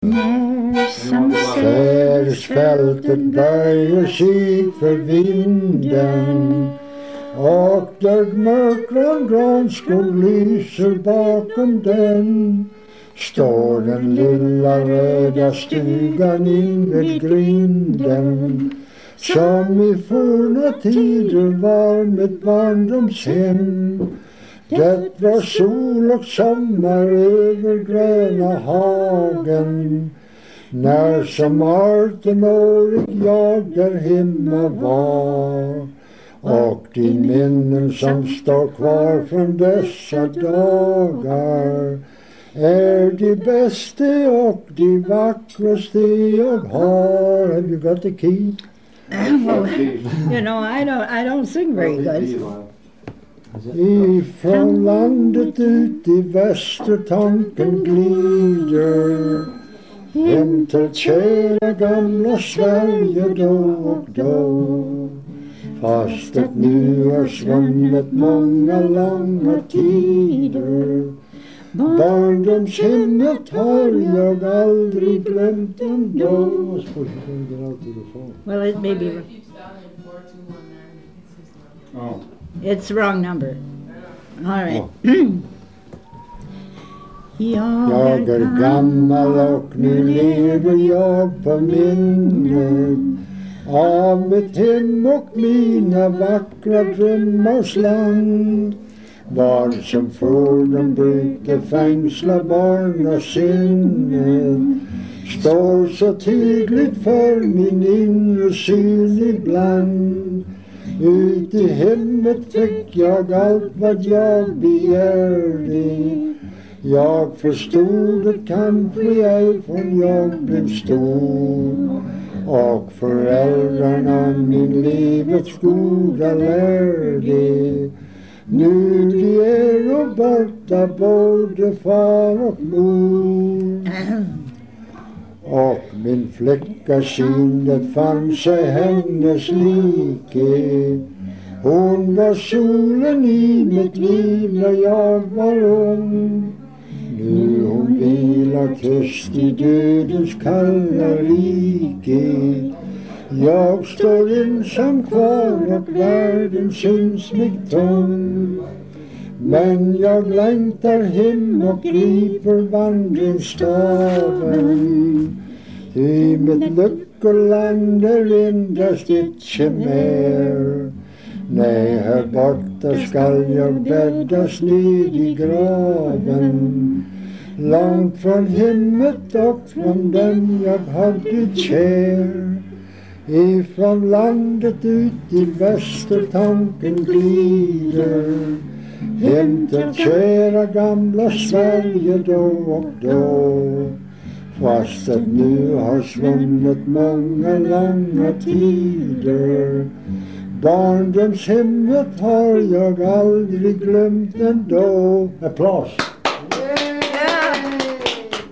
När som Sädesfältet böjer sig för vinden och där mörkgrön granskog lyser bakom den står den lilla röda stugan invid grinden som i forna tider var mitt barndomshem. Det var sol och sommar över gröna hagen när som 18-årig jag där hemma var. Och de minnen som står kvar från dessa dagar är de bästa och de vackraste jag har. Have you got the key? You know, I don't sing very good. Ifrån landet ut i väster tanken glider hem till kära gamla Sverige då och då. Fast det nu har svunnet många långa tider. Barndomshemmet har jag aldrig glömt ändå. Well, it may be. It's wrong number. All right. Jag är gammal och nu lever jag på minnet av mitt hem och mina vackra drömmars land. Var som fordon brukar fängsla barnasinnet står så tydligt för min inre syn ibland. Ut i hemmet fick jag allt vad jag begärde. Jag förstod det kanske ej förrän jag blev stor. Och föräldrarna min livets goda lärde. Nu de är och borta både far och mor. Och min flicka sinnet fann sig hennes like. Hon var solen i mitt liv när jag var ung. Nu hon vilar tyst i dödens kalla rike. Jag står ensam kvar och världen syns mig tom. Men jag längtar hem och griper vandringsstaven. I mitt lyckoland är endast ett chimär. Nej, här borta skall jag bäddas ned i graven. Långt från hemmet och från den jag hade kär. Ifrån landet ut i väster tanken glider. Hem till kära gamla Sverige då och då. Fast att nu har svunnit många långa tider. Barndomshemmet har jag aldrig glömt ändå. Applaus!